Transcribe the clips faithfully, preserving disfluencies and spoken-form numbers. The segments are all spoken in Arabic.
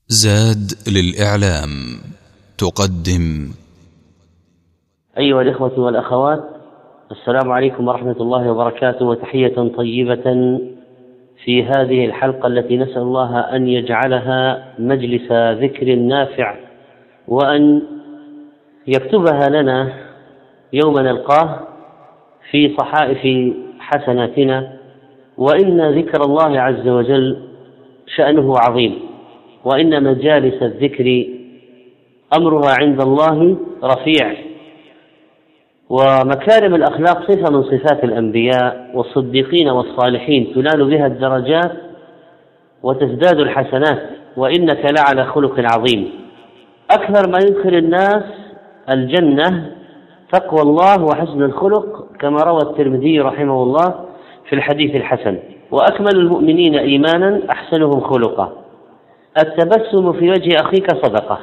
زاد للإعلام تقدم. أيها الإخوة والأخوات، السلام عليكم ورحمة الله وبركاته، وتحية طيبة في هذه الحلقة التي نسأل الله أن يجعلها مجلس ذكر نافع، وأن يكتبها لنا يوم نلقاه في صحائف حسناتنا. وإن ذكر الله عز وجل شأنه عظيم، وإن مجالس الذكر أمرها عند الله رفيع، ومكارم الأخلاق صفة من صفات الأنبياء والصديقين والصالحين تنال بها الدرجات وتزداد الحسنات، وإنك لعلى خلق عظيم. أكثر ما يدخل الناس الجنة تقوى الله وحسن الخلق، كما روى الترمذي رحمه الله في الحديث الحسن: وأكمل المؤمنين إيمانا أحسنهم خلقا. التبسم في وجه أخيك صدقة،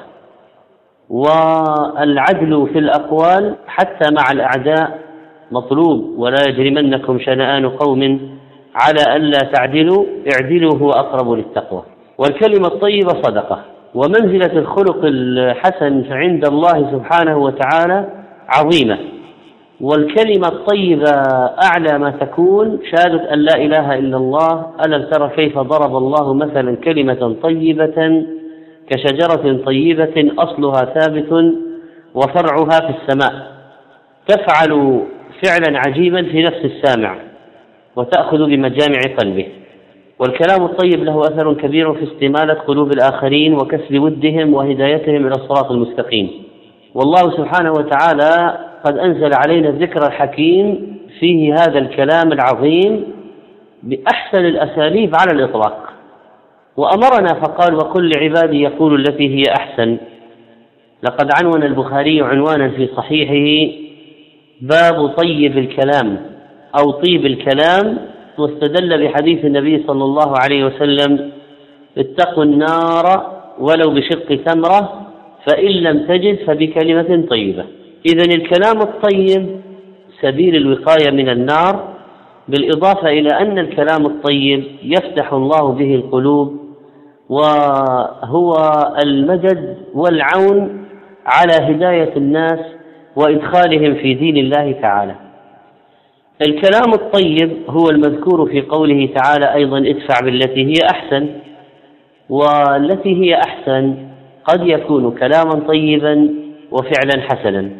والعدل في الأقوال حتى مع الأعداء مطلوب. ولا يجرمنكم شنآن قوم على ألا تعدلوا اعدلوا هو أقرب للتقوى. والكلمة الطيبة صدقة، ومنزلة الخلق الحسن عند الله سبحانه وتعالى عظيمة. والكلمة الطيبة أعلى ما تكون شهادة أن لا إله إلا الله. ألم تر كيف ضرب الله مثلا كلمة طيبة كشجرة طيبة أصلها ثابت وفرعها في السماء، تفعل فعلا عجيبا في نفس السامع وتأخذ بمجامع قلبه. والكلام الطيب له أثر كبير في استمالة قلوب الآخرين وكسب ودهم وهدايتهم إلى الصراط المستقيم. والله سبحانه وتعالى قد أنزل علينا الذكر الحكيم فيه هذا الكلام العظيم بأحسن الأساليب على الإطلاق، وأمرنا فقال: وقل لعبادي يقولوا التي هي أحسن. لقد عنون البخاري عنوانا في صحيحه: باب طيب الكلام أو طيب الكلام، واستدل بحديث النبي صلى الله عليه وسلم: اتقوا النار ولو بشق تمرة، فإن لم تجد فبكلمة طيبة. إذن الكلام الطيب سبيل الوقاية من النار، بالإضافة إلى أن الكلام الطيب يفتح الله به القلوب، وهو المدد والعون على هداية الناس وإدخالهم في دين الله تعالى. الكلام الطيب هو المذكور في قوله تعالى أيضا: ادفع بالتي هي أحسن. والتي هي أحسن قد يكون كلاما طيبا وفعلا حسنا.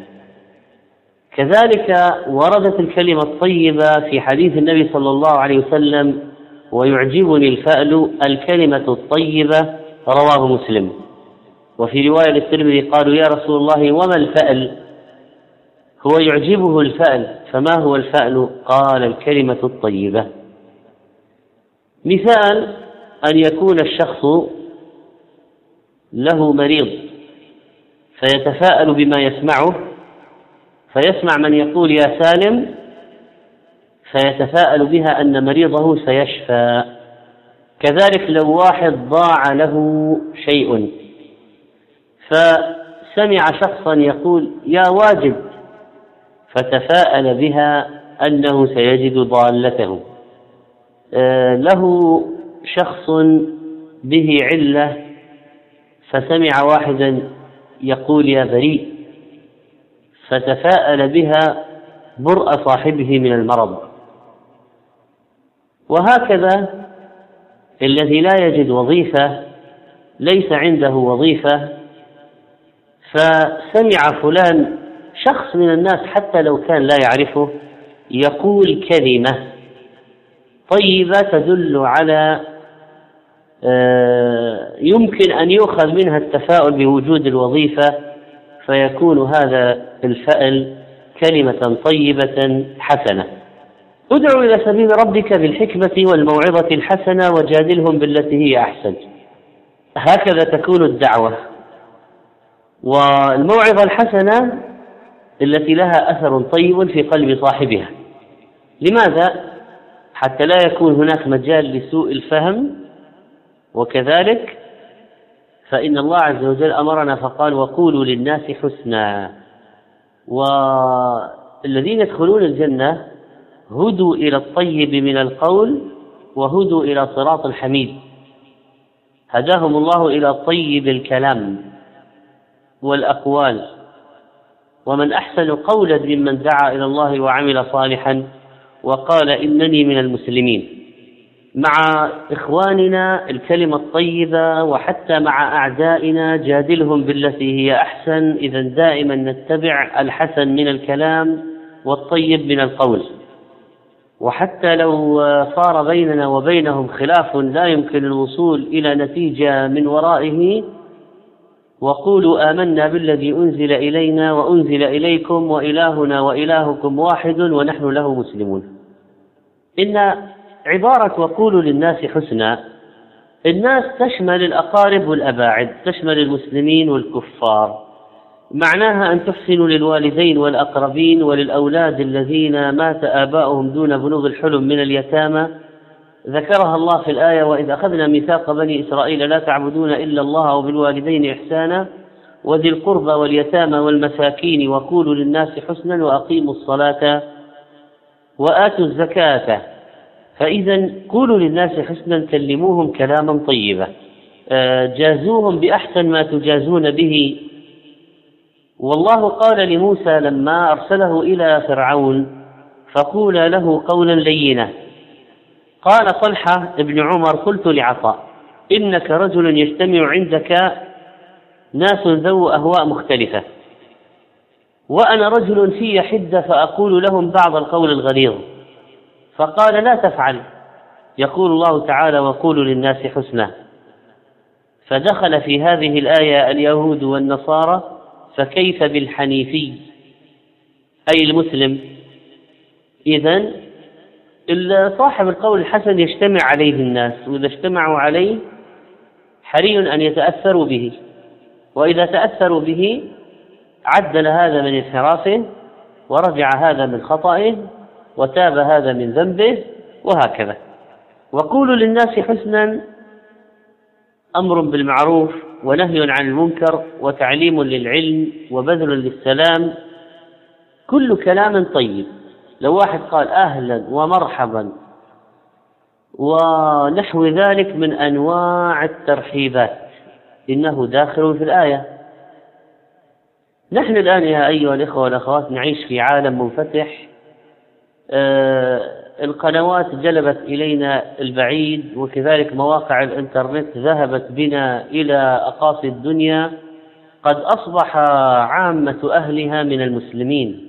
كذلك وردت الكلمة الطيبة في حديث النبي صلى الله عليه وسلم: ويعجبني الفأل الكلمة الطيبة، رواه مسلم. وفي رواية للترمذي قالوا: يا رسول الله وما الفأل؟ هو يعجبه الفأل، فما هو الفأل؟ قال: الكلمة الطيبة. مثال: أن يكون الشخص له مريض فيتفاءل بما يسمعه، فيسمع من يقول يا سالم، فيتفاءل بها أن مريضه سيشفى. كذلك لو واحد ضاع له شيء فسمع شخصا يقول يا واجد، فتفاءل بها أنه سيجد ضالته. آه له شخص به علة فسمع واحدا يقول يا بريء، فتفاءل بها برء صاحبه من المرض. وهكذا الذي لا يجد وظيفة، ليس عنده وظيفة، فسمع فلان شخص من الناس حتى لو كان لا يعرفه يقول كلمة طيبة تدل على يمكن أن يؤخذ منها التفاؤل بوجود الوظيفة، فيكون هذا الفأل كلمة طيبة حسنة. ادعو إلى سبيل ربك بالحكمة والموعظة الحسنة وجادلهم بالتي هي أحسن. هكذا تكون الدعوة. والموعظة الحسنة التي لها أثر طيب في قلب صاحبها. لماذا؟ حتى لا يكون هناك مجال لسوء الفهم. وكذلك فإن الله عز وجل أمرنا فقال: وقولوا للناس حسنا. والذين يدخلون الجنة هدوا إلى الطيب من القول وهدوا إلى صراط الحميد. هداهم الله إلى طيب الكلام والأقوال، ومن أحسن قولا ممن دعا إلى الله وعمل صالحا وقال إنني من المسلمين. مع إخواننا الكلمة الطيبة، وحتى مع أعدائنا جادلهم بالتي هي أحسن. إذا دائما نتبع الحسن من الكلام والطيب من القول، وحتى لو صار بيننا وبينهم خلاف لا يمكن الوصول إلى نتيجة من ورائه، وقولوا آمنا بالذي أنزل إلينا وأنزل إليكم وإلهنا وإلهكم واحد ونحن له مسلمون. إن عبارة وقولوا للناس حسنا، الناس تشمل الأقارب والأباعد، تشمل المسلمين والكفار. معناها أن تحسنوا للوالدين والأقربين وللأولاد الذين مات آباؤهم دون بلوغ الحلم من اليتامى، ذكرها الله في الآية: وإذ أخذنا ميثاق بني إسرائيل لا تعبدون إلا الله وبالوالدين إحسانا وذي القربى واليتامى والمساكين وقولوا للناس حسنا وأقيموا الصلاة وآتوا الزكاة. فإذا قولوا للناس حسنا، كلموهم كلاما طيبا، جازوهم بأحسن ما تجازون به. والله قال لموسى لما أرسله إلى فرعون: فقولا له قولا لينا. قال طلحة ابن عمر: قلت لعطاء: إنك رجل يجتمع عندك ناس ذو أهواء مختلفة، وأنا رجل في حدة فأقول لهم بعض القول الغليظ. فقال: لا تفعل، يقول الله تعالى: وقولوا للناس حسنا. فدخل في هذه الآية اليهود والنصارى، فكيف بالحنيفي أي المسلم؟ إذن صاحب القول الحسن يجتمع عليه الناس، وإذا اجتمعوا عليه حري أن يتأثروا به، وإذا تأثروا به عدل هذا من انحرافه، ورجع هذا من خطئه، وتاب هذا من ذنبه، وهكذا. وقولوا للناس حسنا أمر بالمعروف ونهي عن المنكر وتعليم للعلم وبذل للسلام، كل كلام طيب. لو واحد قال أهلا ومرحبا ونحو ذلك من أنواع الترحيبات، إنه داخل في الآية. نحن الآن يا أيها الإخوة والأخوات نعيش في عالم منفتح، آه القنوات جلبت إلينا البعيد، وكذلك مواقع الإنترنت ذهبت بنا إلى أقاصي الدنيا. قد أصبح عامة أهلها من المسلمين،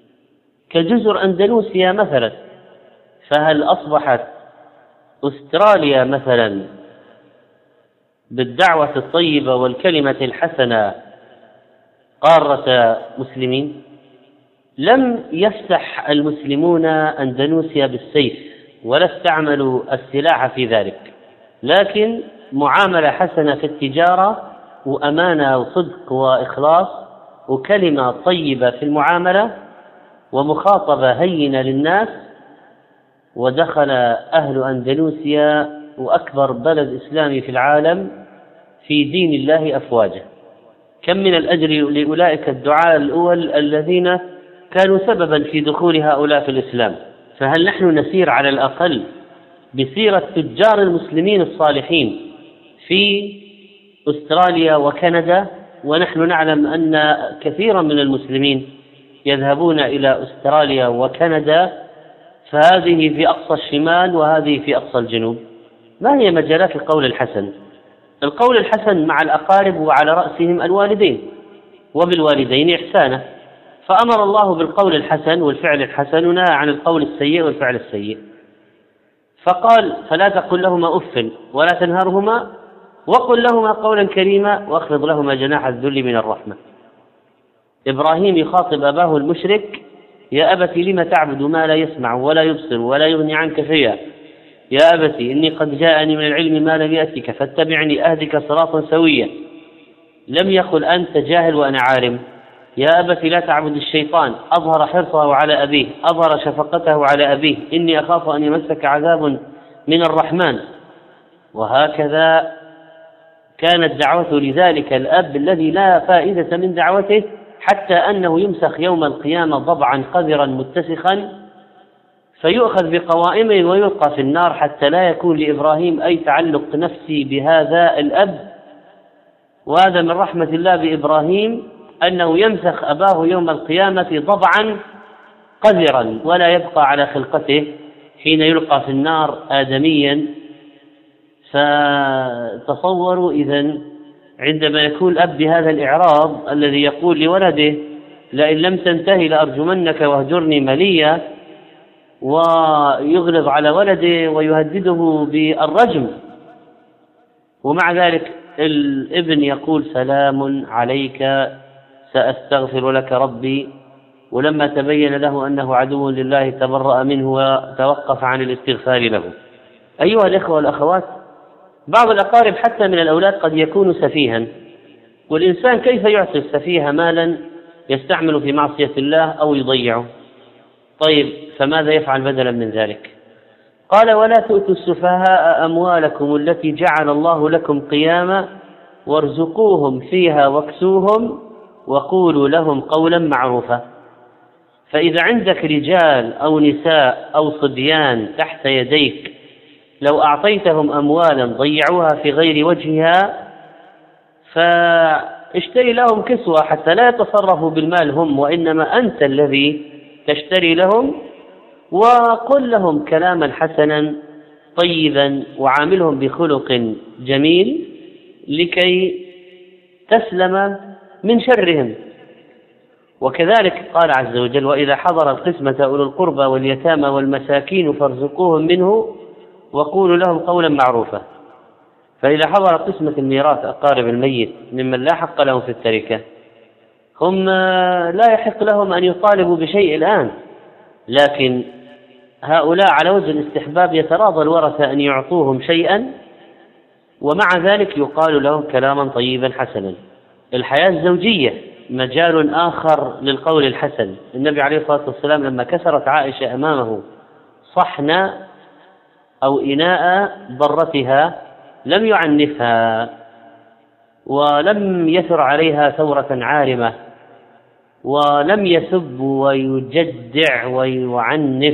كجزر أندلسيا مثلا. فهل أصبحت أستراليا مثلا بالدعوة الطيبة والكلمة الحسنة قارة مسلمين؟ لم يفتح المسلمون أندونيسيا بالسيف ولا استعملوا السلاح في ذلك، لكن معاملة حسنة في التجارة، وأمانة وصدق وإخلاص، وكلمة طيبة في المعاملة، ومخاطبة هينة للناس. ودخل أهل أندونيسيا وأكبر بلد إسلامي في العالم في دين الله أفواجا. كم من الأجر لأولئك الدعاة الأول الذين كانوا سببا في دخول هؤلاء في الإسلام. فهل نحن نسير على الأقل بسيرة تجار المسلمين الصالحين في أستراليا وكندا؟ ونحن نعلم أن كثيرا من المسلمين يذهبون إلى أستراليا وكندا، فهذه في أقصى الشمال وهذه في أقصى الجنوب. ما هي مجالات القول الحسن؟ القول الحسن مع الأقارب، وعلى رأسهم الوالدين، وبالوالدين إحسانا. فأمر الله بالقول الحسن والفعل الحسن، ونهى عن القول السيء والفعل السيء. فقال: فلا تقل لهما أف ولا تنهرهما وقل لهما قولا كريما واخفض لهما جناح الذل من الرحمة. إبراهيم يخاطب أباه المشرك: يا أبت لم تعبد ما لا يسمع ولا يبصر ولا يغني عنك شيئا، يا أبت إني قد جاءني من العلم ما لم يأتك فاتبعني أهدك صراطا سويا. لم يقل أنت جاهل وأنا عالم. يا أبت لا تعبد الشيطان، أظهر حرصه على أبيه، أظهر شفقته على أبيه: إني أخاف أن يمسك عذاب من الرحمن. وهكذا كانت دعوته لذلك الأب الذي لا فائدة من دعوته، حتى أنه يمسخ يوم القيامة ضبعا قذرا متسخا فيؤخذ بقوائمه ويلقى في النار حتى لا يكون لإبراهيم أي تعلق نفسي بهذا الأب. وهذا من رحمة الله بإبراهيم أنه يمسخ أباه يوم القيامة ضبعا قذرا ولا يبقى على خلقته حين يلقى في النار آدميا. فتصوروا إذن عندما يكون الأب بهذا الإعراض الذي يقول لولده لئن لم تنتهي لأرجمنك واهجرني مليا، ويغلظ على ولده ويهدده بالرجم، ومع ذلك الابن يقول سلام عليك سأستغفر لك ربي، ولما تبين له أنه عدو لله تبرأ منه وتوقف عن الاستغفار له. أيها الإخوة والأخوات، بعض الأقارب حتى من الأولاد قد يكون سفيها، والإنسان كيف يعطي السفيه مالا يستعمل في معصية الله أو يضيعه؟ طيب فماذا يفعل بدلا من ذلك؟ قال ولا تؤتوا السفهاء أموالكم التي جعل الله لكم قياما وارزقوهم فيها واكسوهم وقولوا لهم قولا معروفا. فإذا عندك رجال أو نساء أو صبيان تحت يديك لو أعطيتهم أموالا ضيعوها في غير وجهها فاشتري لهم كسوة حتى لا يتصرفوا بالمال هم، وإنما أنت الذي تشتري لهم، وقل لهم كلاما حسنا طيبا وعاملهم بخلق جميل لكي تسلم من شرهم. وكذلك قال عز وجل وإذا حضر القسمة أولو القربى واليتامى والمساكين فارزقوهم منه وقولوا لهم قولا معروفا. فإذا حضر قسمة الميراث أقارب الميت ممن لا حق لهم في التركة، هم لا يحق لهم أن يطالبوا بشيء الآن، لكن هؤلاء على وجه الاستحباب يتراضى الورثة أن يعطوهم شيئا، ومع ذلك يقال لهم كلاما طيبا حسنا. الحياة الزوجية مجال آخر للقول الحسن. النبي عليه الصلاة والسلام لما كسرت عائشة أمامه صحن أو إناء ضرتها لم يعنفها ولم يثر عليها ثورة عارمة ولم يسب ويجدع ويعنف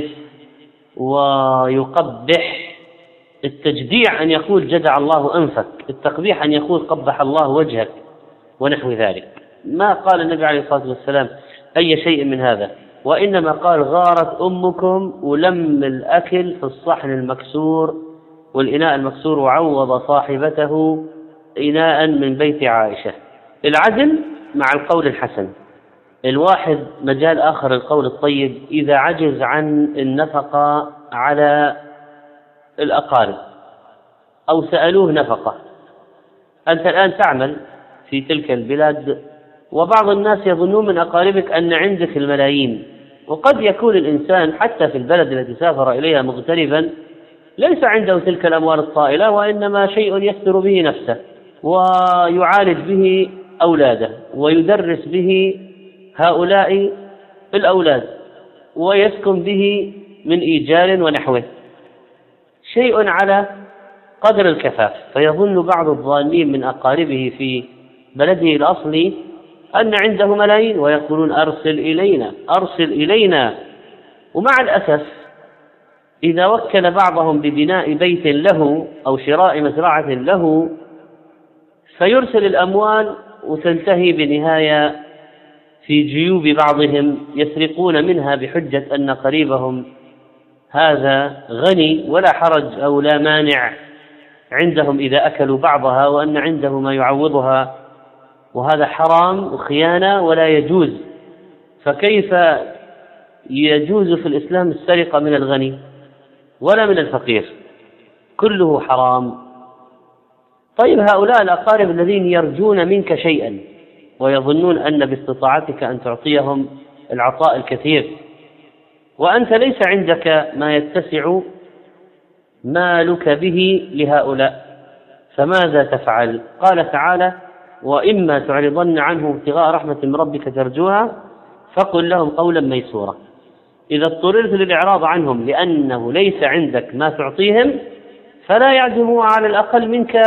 ويقبح. التجديع أن يقول جدع الله أنفك، التقبيح أن يقول قبح الله وجهك ونحو ذلك. ما قال النبي عليه الصلاة والسلام أي شيء من هذا، وإنما قال غارت أمكم ولم الأكل في الصحن المكسور والإناء المكسور وعوض صاحبته إناء من بيت عائشة. العدل مع القول الحسن. الواحد مجال آخر القول الطيب إذا عجز عن النفقة على الأقارب أو سألوه نفقة. أنت الآن تعمل في تلك البلاد وبعض الناس يظنون من أقاربك أن عندك الملايين، وقد يكون الإنسان حتى في البلد التي سافر إليها مغتربا ليس عنده تلك الأموال الطائلة، وإنما شيء يستر به نفسه ويعالج به أولاده ويدرس به هؤلاء الأولاد ويسكن به من إيجار ونحوه، شيء على قدر الكفاف. فيظن بعض الظالمين من أقاربه في بلده الأصلي أن عنده ملايين ويقولون أرسل إلينا أرسل إلينا. ومع الأسف إذا وكل بعضهم ببناء بيت له أو شراء مزرعة له فيرسل الأموال وتنتهي بنهاية في جيوب بعضهم يسرقون منها بحجة أن قريبهم هذا غني ولا حرج أو لا مانع عندهم إذا أكلوا بعضها، وأن عنده ما يعوضها، وهذا حرام وخيانة ولا يجوز. فكيف يجوز في الإسلام السرقة من الغني ولا من الفقير؟ كله حرام. طيب هؤلاء الأقارب الذين يرجون منك شيئا ويظنون أن باستطاعتك أن تعطيهم العطاء الكثير وأنت ليس عندك ما يتسع مالك به لهؤلاء، فماذا تفعل؟ قال تعالى وإما تعرضن عنهم ابتغاء رحمة من ربك ترجوها فقل لهم قولا ميسورا. إذا اضطررت للإعراض عنهم لأنه ليس عندك ما تعطيهم فلا يعزموا على الأقل منك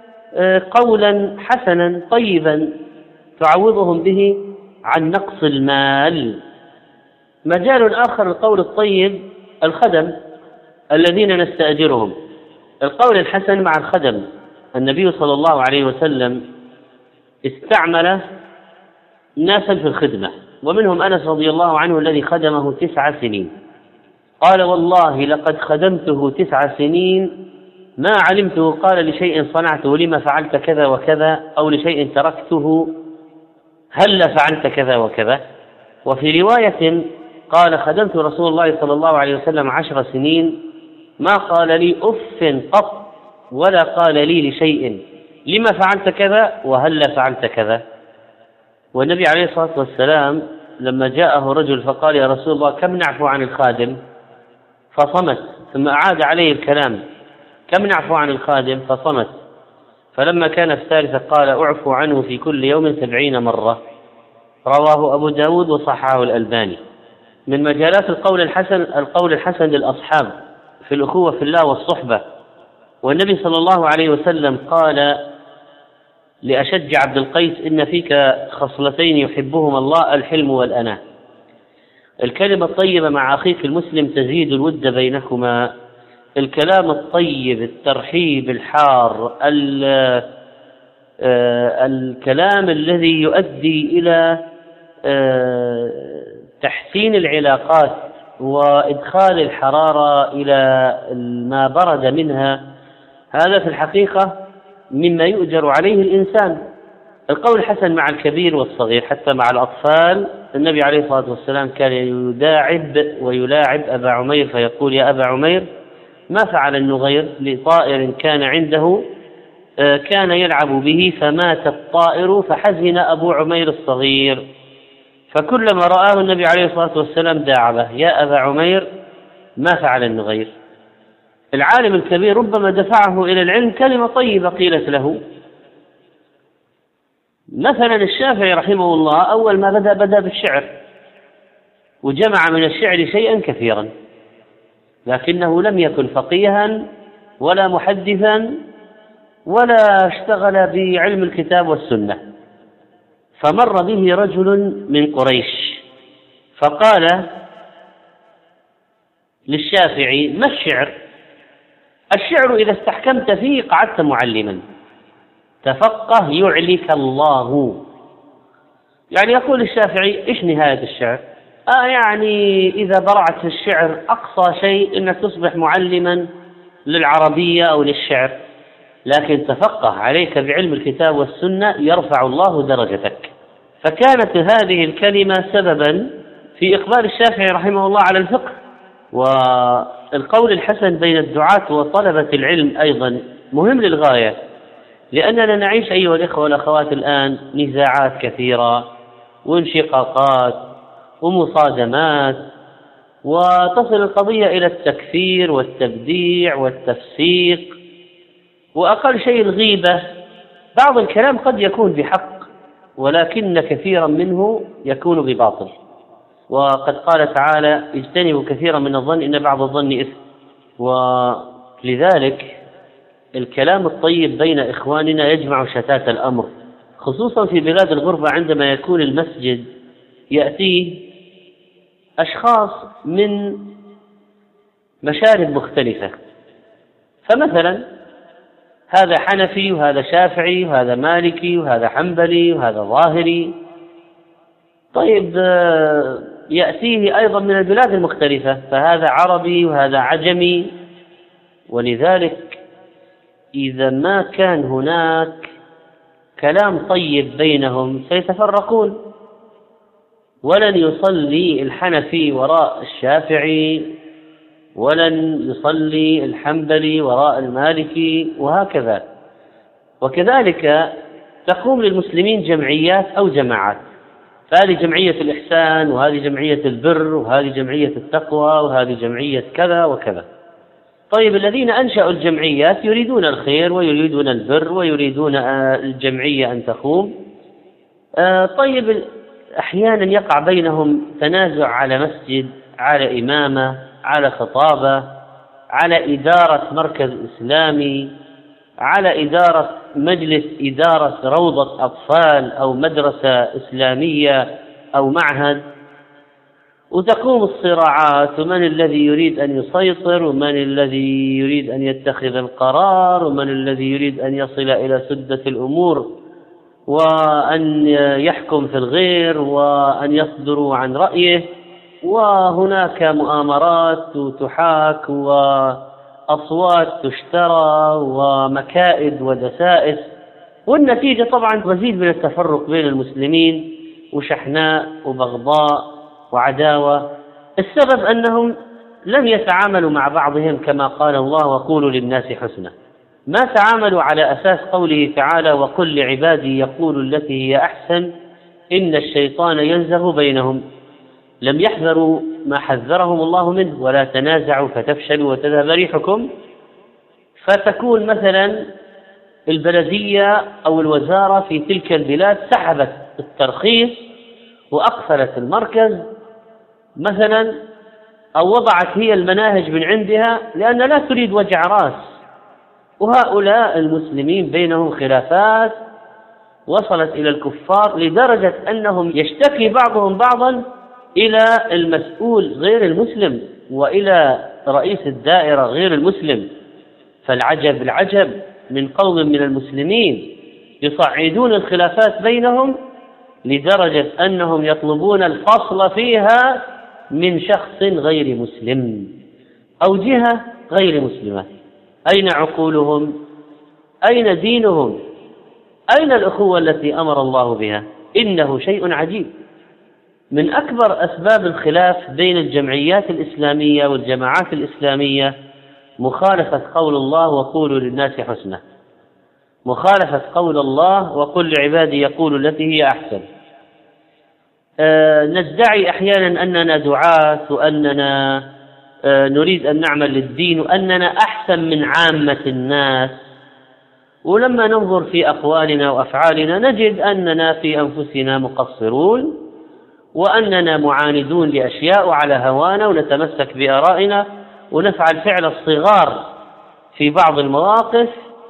قولا حسنا طيبا تعوضهم به عن نقص المال. مجال آخر القول الطيب الخدم الذين نستأجرهم. القول الحسن مع الخدم: النبي صلى الله عليه وسلم استعمل ناسا في الخدمة، ومنهم أنس رضي الله عنه الذي خدمه تسع سنين، قال: والله لقد خدمته تسع سنين ما علمته قال لشيء صنعته لما فعلت كذا وكذا، أو لشيء تركته هل فعلت كذا وكذا. وفي رواية قال: خدمت رسول الله صلى الله عليه وسلم عشر سنين ما قال لي أف قط، ولا قال لي لشيء لما فعلت كذا وهل فعلت كذا. والنبي عليه الصلاة والسلام لما جاءه رجل فقال: يا رسول الله كم نعفو عن الخادم؟ فصمت، ثم أعاد عليه الكلام: كم نعفو عن الخادم؟ فصمت. فلما كان في الثالثة قال: أعفو عنه في كل يوم سبعين مرة. رواه أبو داود وصححه الألباني. من مجالات القول الحسن القول الحسن للأصحاب في الأخوة في الله والصحبة. والنبي صلى الله عليه وسلم قال لأشج عبد القيس: إن فيك خصلتين يحبهما الله، الحلم والأناة. الكلمة الطيبة مع أخيك المسلم تزيد الود بينكما. الكلام الطيب، الترحيب الحار، الكلام الذي يؤدي إلى تحسين العلاقات وإدخال الحرارة إلى ما برد منها، هذا في الحقيقة مما يؤجر عليه الإنسان. القول الحسن مع الكبير والصغير حتى مع الأطفال. النبي عليه الصلاة والسلام كان يداعب ويلاعب أبا عمير فيقول: يا أبا عمير ما فعل النغير؟ لطائر كان عنده كان يلعب به فمات الطائر، فحزن أبو عمير الصغير، فكلما رآه النبي عليه الصلاة والسلام داعبه: يا أبا عمير ما فعل النغير؟ العالم الكبير ربما دفعه إلى العلم كلمة طيبة قيلت له. مثلا الشافعي رحمه الله أول ما بدأ بدأ بالشعر، وجمع من الشعر شيئا كثيرا، لكنه لم يكن فقيها ولا محدثا ولا اشتغل بعلم الكتاب والسنة. فمر به رجل من قريش فقال للشافعي: ما الشعر؟ الشعر إذا استحكمت فيه قعدت معلما، تفقه يعلك الله. يعني يقول الشافعي: إيش نهاية الشعر؟ آه يعني إذا برعت في الشعر أقصى شيء إنك تصبح معلما للعربية أو للشعر، لكن تفقه عليك بعلم الكتاب والسنة يرفع الله درجتك. فكانت هذه الكلمة سببا في إقبال الشافعي رحمه الله على الفقه. والقول الحسن بين الدعاة وطلبة العلم أيضا مهم للغاية، لأننا نعيش أيها الإخوة والأخوات الآن نزاعات كثيرة وانشقاقات ومصادمات، وتصل القضية إلى التكفير والتبديع والتفسيق، وأقل شيء الغيبة. بعض الكلام قد يكون بحق، ولكن كثيرا منه يكون بباطل. وقد قال تعالى: اجتنبوا كثيرا من الظن إن بعض الظن إثم. ولذلك الكلام الطيب بين إخواننا يجمع شتات الأمر، خصوصا في بلاد الغربة عندما يكون المسجد يأتيه أشخاص من مشارب مختلفة، فمثلا هذا حنفي وهذا شافعي وهذا مالكي وهذا حنبلي وهذا ظاهري. طيب يأتيه أيضا من البلاد المختلفة، فهذا عربي وهذا عجمي. ولذلك إذا ما كان هناك كلام طيب بينهم سيتفرقون، ولن يصلي الحنفي وراء الشافعي، ولن يصلي الحنبلي وراء المالكي، وهكذا. وكذلك تقوم للمسلمين جمعيات أو جماعات، فهذه جمعية الإحسان، وهذه جمعية البر، وهذه جمعية التقوى، وهذه جمعية كذا وكذا. طيب الذين أنشأوا الجمعيات يريدون الخير ويريدون البر ويريدون الجمعية أن تقوم. طيب أحيانا يقع بينهم تنازع على مسجد، على إمامة، على خطابة، على إدارة مركز إسلامي، على إدارة مجلس إدارة روضة أطفال أو مدرسة إسلامية أو معهد. وتقوم الصراعات، ومن الذي يريد أن يسيطر، ومن الذي يريد أن يتخذ القرار، ومن الذي يريد أن يصل إلى سدة الأمور وأن يحكم في الغير وأن يصدروا عن رأيه. وهناك مؤامرات تحاك وأصوات تشترى ومكائد ودسائس، والنتيجة طبعا مزيد من التفرق بين المسلمين وشحناء وبغضاء وعداوة. السبب أنهم لم يتعاملوا مع بعضهم كما قال الله وقولوا للناس حسنا، ما تعاملوا على أساس قوله تعالى وقل لعبادي يقولوا التي هي أحسن إن الشيطان ينزغ بينهم. لم يحذروا ما حذرهم الله منه، ولا تنازعوا فتفشلوا وتذهب ريحكم. فتكون مثلا البلدية أو الوزارة في تلك البلاد سحبت الترخيص وأقفلت المركز مثلا، أو وضعت هي المناهج من عندها لأن لا تريد وجع رأس. وهؤلاء المسلمين بينهم خلافات وصلت إلى الكفار لدرجة أنهم يشتكي بعضهم بعضا إلى المسؤول غير المسلم وإلى رئيس الدائرة غير المسلم. فالعجب العجب من قوم من المسلمين يصعدون الخلافات بينهم لدرجة أنهم يطلبون الفصل فيها من شخص غير مسلم أو جهة غير مسلمة. أين عقولهم؟ أين دينهم؟ أين الأخوة التي أمر الله بها؟ إنه شيء عجيب. من أكبر أسباب الخلاف بين الجمعيات الإسلامية والجماعات الإسلامية مخالفة قول الله وقولوا للناس حسنا، مخالفة قول الله وقل لعبادي يقولوا التي هي أحسن. آه ندعي أحيانا أننا دعاة وأننا آه نريد أن نعمل للدين وأننا أحسن من عامة الناس، ولما ننظر في أقوالنا وأفعالنا نجد أننا في أنفسنا مقصرون وأننا معاندون لأشياء وعلى هوانا ونتمسك بآرائنا ونفعل فعل الصغار في بعض المواقف،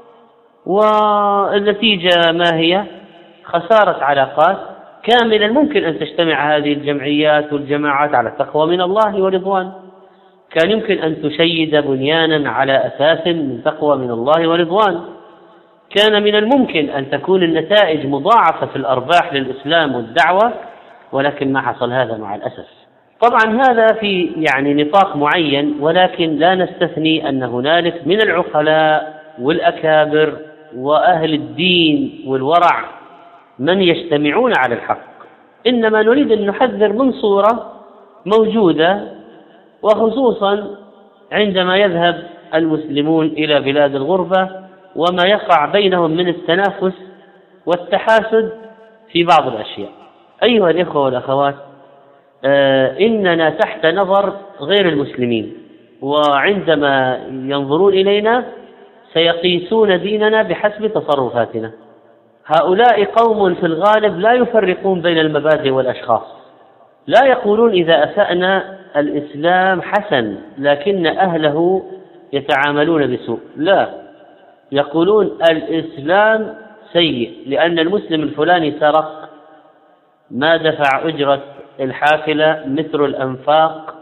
والنتيجة ما هي؟ خسارة علاقات كاملة. ممكن أن تجتمع هذه الجمعيات والجماعات على تقوى من الله ورضوان، كان يمكن أن تشيد بنيانا على أساس من تقوى من الله ورضوان، كان من الممكن أن تكون النتائج مضاعفة في الأرباح للإسلام والدعوة، ولكن ما حصل هذا مع الأسف. طبعا هذا في يعني نطاق معين، ولكن لا نستثني أن هنالك من العقلاء والأكابر وأهل الدين والورع من يجتمعون على الحق. إنما نريد أن نحذر من صورة موجودة، وخصوصا عندما يذهب المسلمون إلى بلاد الغربة وما يقع بينهم من التنافس والتحاسد في بعض الأشياء. أيها الإخوة والأخوات، آه إننا تحت نظر غير المسلمين، وعندما ينظرون إلينا سيقيسون ديننا بحسب تصرفاتنا. هؤلاء قوم في الغالب لا يفرقون بين المبادئ والأشخاص، لا يقولون إذا أسأنا الإسلام حسن لكن أهله يتعاملون بسوء، لا، يقولون الإسلام سيء لأن المسلم الفلاني سرق، ما دفع أجرة الحافلة مثل الأنفاق،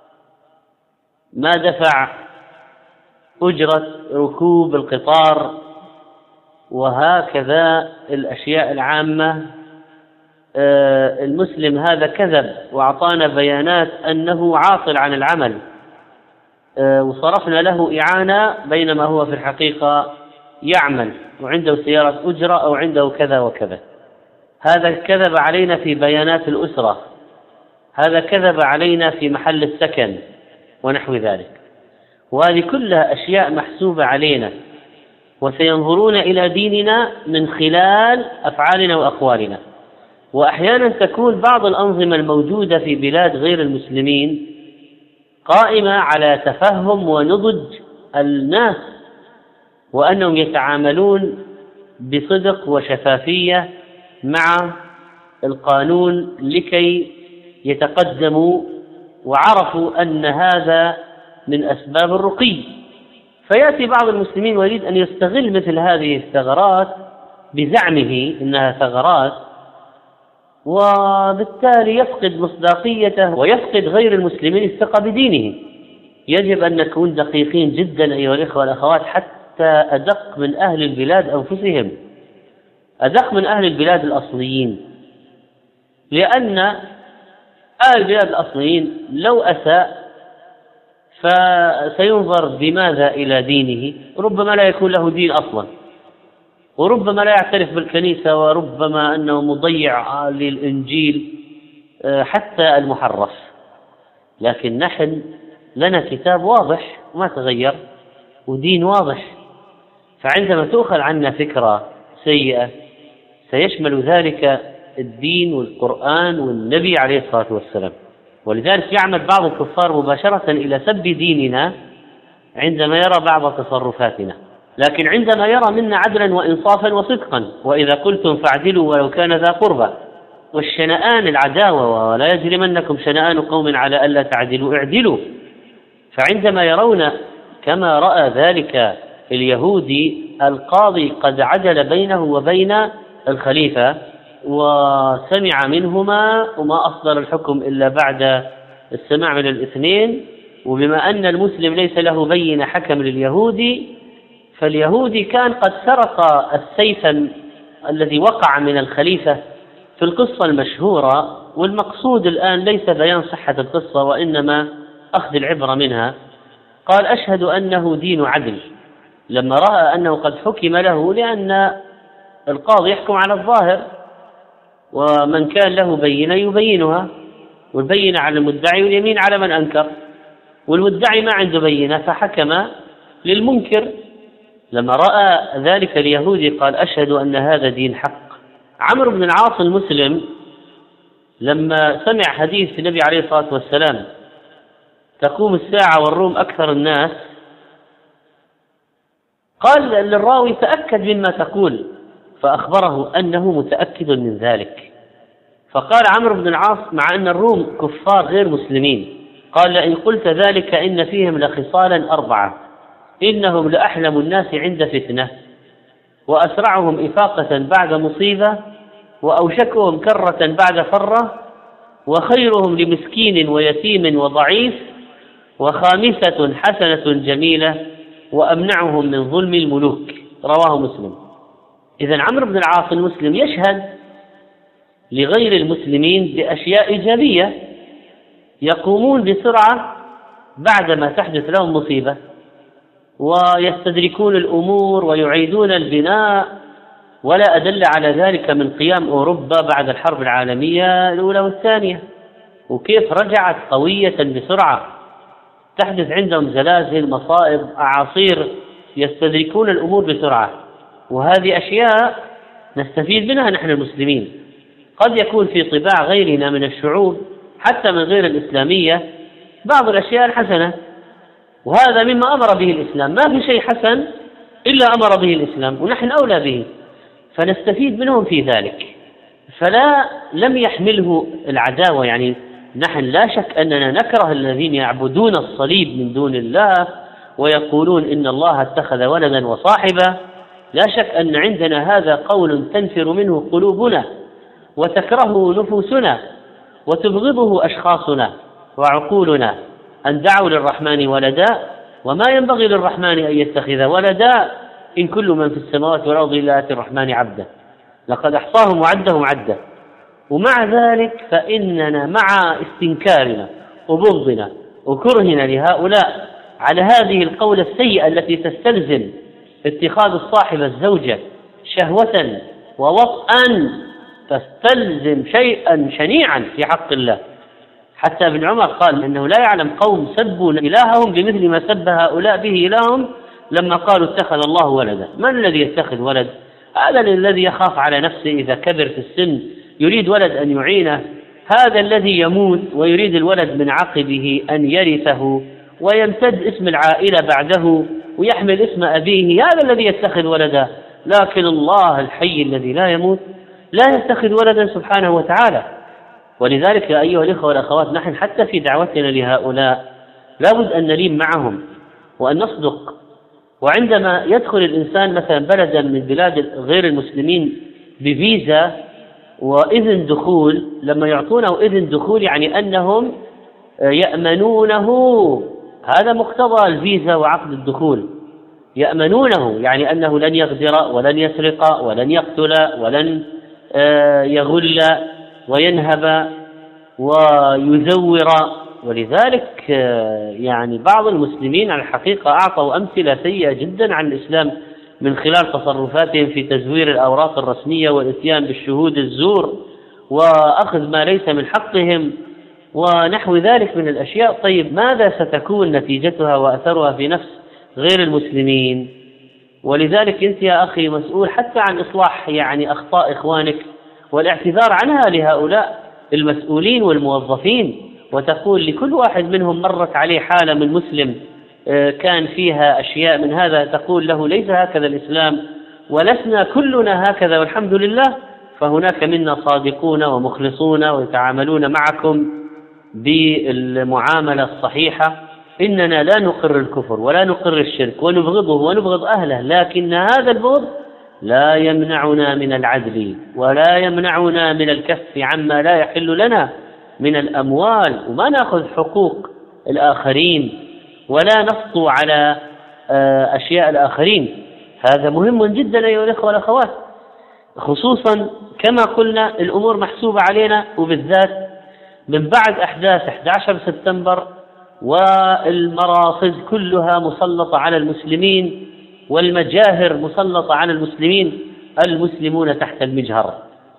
ما دفع أجرة ركوب القطار، وهكذا الأشياء العامة. آه المسلم هذا كذب وأعطانا بيانات أنه عاطل عن العمل، آه وصرفنا له إعانة بينما هو في الحقيقة يعمل وعنده سيارة أجرة أو عنده كذا وكذا. هذا كذب علينا في بيانات الأسرة، هذا كذب علينا في محل السكن ونحو ذلك. وهذه كلها أشياء محسوبة علينا، وسينظرون إلى ديننا من خلال أفعالنا وأقوالنا. وأحيانا تكون بعض الأنظمة الموجودة في بلاد غير المسلمين قائمة على تفهم ونضج الناس، وأنهم يتعاملون بصدق وشفافية مع القانون لكي يتقدموا، وعرفوا أن هذا من أسباب الرقي. فيأتي بعض المسلمين ويريد أن يستغل مثل هذه الثغرات بزعمه إنها ثغرات، وبالتالي يفقد مصداقيته ويفقد غير المسلمين الثقة بدينه. يجب أن نكون دقيقين جدا أيها الإخوة والأخوات، حتى أدق من أهل البلاد أنفسهم، أدق من أهل البلاد الأصليين، لأن أهل البلاد الأصليين لو أساء فسينظر بماذا إلى دينه، ربما لا يكون له دين أصلا، وربما لا يعترف بالكنيسة، وربما أنه مضيع للإنجيل حتى المحرف. لكن نحن لنا كتاب واضح وما تغير ودين واضح، فعندما تؤخذ عنا فكرة سيئة سيشمل ذلك الدين والقرآن والنبي عليه الصلاة والسلام. ولذلك يعمد بعض الكفار مباشرة إلى سب ديننا عندما يرى بعض تصرفاتنا، لكن عندما يرى منا عدلا وإنصافا وصدقا، وإذا قلتم فاعدلوا ولو كان ذا قربى، والشنآن العداوة، ولا يجرمنكم شنآن قوم على ألا تعدلوا اعدلوا. فعندما يرون كما رأى ذلك اليهودي القاضي قد عدل بينه وبين الخليفة وسمع منهما وما أصدر الحكم إلا بعد السماع من الاثنين، وبما أن المسلم ليس له بين حكم لليهودي، فاليهودي كان قد سرق السيف الذي وقع من الخليفة في القصة المشهورة، والمقصود الآن ليس بيان صحة القصة وإنما أخذ العبرة منها. قال أشهد أنه دين عدل، لما رأى أنه قد حكم له، لأن القاضي يحكم على الظاهر، ومن كان له بينة يبينها، والبينة على المدعي واليمين على من أنكر، والمدعي ما عنده بينة فحكم للمنكر. لما رأى ذلك اليهودي قال أشهد أن هذا دين حق. عمرو بن العاص المسلم لما سمع حديث النبي عليه الصلاة والسلام تقوم الساعة والروم أكثر الناس، قال للراوي تأكد مما تقول، فأخبره أنه متأكد من ذلك. فقال عمرو بن العاص مع أن الروم كفار غير مسلمين، قال لئن قلت ذلك إن فيهم لخصالا أربعة: إنهم لأحلم الناس عند فتنة، وأسرعهم إفاقة بعد مصيبة، وأوشكهم كرة بعد فرة، وخيرهم لمسكين ويتيم وضعيف، وخامسة حسنة جميلة، وأمنعهم من ظلم الملوك. رواه مسلم. إذن عمرو بن العاص المسلم يشهد لغير المسلمين بأشياء إيجابية، يقومون بسرعة بعدما تحدث لهم مصيبة، ويستدركون الأمور ويعيدون البناء، ولا أدل على ذلك من قيام أوروبا بعد الحرب العالمية الأولى والثانية، وكيف رجعت قوية بسرعة، تحدث عندهم زلازل، مصائب، أعاصير، يستدركون الأمور بسرعة. وهذه أشياء نستفيد منها نحن المسلمين. قد يكون في طباع غيرنا من الشعوب حتى من غير الإسلامية بعض الأشياء الحسنة، وهذا مما أمر به الإسلام، ما في شيء حسن إلا أمر به الإسلام، ونحن أولى به، فنستفيد منهم في ذلك. فلا لم يحمله العداوة، يعني نحن لا شك أننا نكره الذين يعبدون الصليب من دون الله ويقولون إن الله اتخذ ولدا وصاحبا، لا شك أن عندنا هذا قول تنفر منه قلوبنا وتكرهه نفوسنا وتبغضه أشخاصنا وعقولنا، أن دعوا للرحمن ولدا وما ينبغي للرحمن أن يتخذ ولدا إن كل من في السماوات والأرض إلا آتي الرحمن عبدا لقد أحصاهم وعدهم عدا. ومع ذلك فإننا مع استنكارنا وبغضنا وكرهنا لهؤلاء على هذه القولة السيئة التي تستلزم اتخاذ الصاحب الزوجة شهوة ووطئا، تستلزم شيئا شنيعا في حق الله. حتى ابن عمر قال إنه لا يعلم قوم سبوا إلههم بمثل ما سب هؤلاء به إلههم لما قالوا اتخذ الله ولدا. من الذي يتخذ ولد؟ هذا الذي يخاف على نفسه إذا كبر في السن يريد ولد أن يعينه، هذا الذي يموت ويريد الولد من عقبه أن يرثه ويمتد اسم العائلة بعده ويحمل اسم أبيه، هذا الذي يتخذ ولدا. لكن الله الحي الذي لا يموت لا يتخذ ولدا سبحانه وتعالى. ولذلك يا أيها الإخوة والأخوات، نحن حتى في دعوتنا لهؤلاء لابد أن نلين معهم وأن نصدق. وعندما يدخل الإنسان مثلا بلدا من بلاد غير المسلمين بفيزا وإذن دخول، لما يعطونه إذن دخول يعني أنهم يأمنونه، هذا مقتضى الفيزا وعقد الدخول، يأمنونه يعني أنه لن يغدر ولن يسرق ولن يقتل ولن يغل وينهب ويزور. ولذلك يعني بعض المسلمين على الحقيقة أعطوا أمثلة سيئة جدا عن الإسلام من خلال تصرفاتهم في تزوير الأوراق الرسمية والإتيان بالشهود الزور وأخذ ما ليس من حقهم ونحو ذلك من الأشياء. طيب ماذا ستكون نتيجتها وأثرها في نفس غير المسلمين؟ ولذلك أنت يا أخي مسؤول حتى عن إصلاح يعني أخطاء إخوانك والاعتذار عنها لهؤلاء المسؤولين والموظفين، وتقول لكل واحد منهم مرت عليه حالة من مسلم كان فيها أشياء من هذا، تقول له ليس هكذا الإسلام ولسنا كلنا هكذا والحمد لله، فهناك منا صادقون ومخلصون ويتعاملون معكم بالمعاملة الصحيحة. إننا لا نقر الكفر ولا نقر الشرك ونبغضه ونبغض أهله، لكن هذا البغض لا يمنعنا من العدل ولا يمنعنا من الكف عما لا يحل لنا من الأموال، وما نأخذ حقوق الآخرين ولا نسطو على أشياء الآخرين. هذا مهم جدا أيها الأخوة والأخوات، خصوصا كما قلنا الأمور محسوبة علينا، وبالذات من بعد أحداث أحد عشر سبتمبر والمراصد كلها مسلطة على المسلمين والمجاهر مسلطة على المسلمين. المسلمون تحت المجهر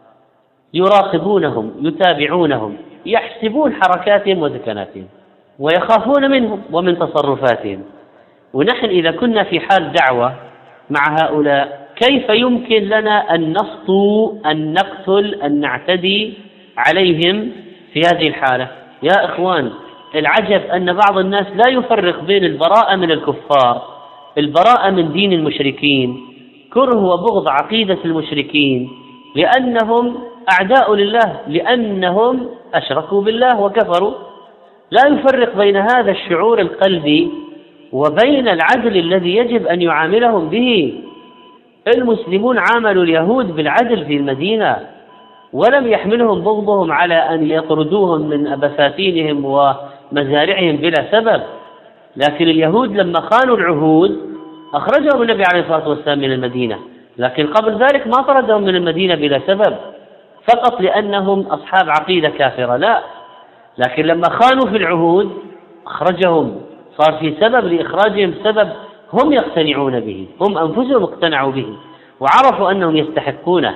يراقبونهم يتابعونهم يحسبون حركاتهم وسكناتهم ويخافون منهم ومن تصرفاتهم. ونحن إذا كنا في حال دعوة مع هؤلاء كيف يمكن لنا أن نسطو أن نقتل أن نعتدي عليهم في هذه الحالة؟ يا إخوان العجب أن بعض الناس لا يفرق بين البراءة من الكفار، البراءة من دين المشركين، كره وبغض عقيدة المشركين لأنهم أعداء لله، لأنهم أشركوا بالله وكفروا. لا يفرق بين هذا الشعور القلبي وبين العدل الذي يجب أن يعاملهم به. المسلمون عاملوا اليهود بالعدل في المدينة ولم يحملهم بغضهم على أن يطردوهم من بساتينهم ومزارعهم بلا سبب، لكن اليهود لما خانوا العهود أخرجهم النبي عليه الصلاة والسلام من المدينة، لكن قبل ذلك ما طردهم من المدينة بلا سبب فقط لأنهم أصحاب عقيدة كافرة، لا، لكن لما خانوا في العهود أخرجهم، صار في سبب لإخراجهم، سبب هم يقتنعون به، هم أنفسهم اقتنعوا به وعرفوا أنهم يستحقونه.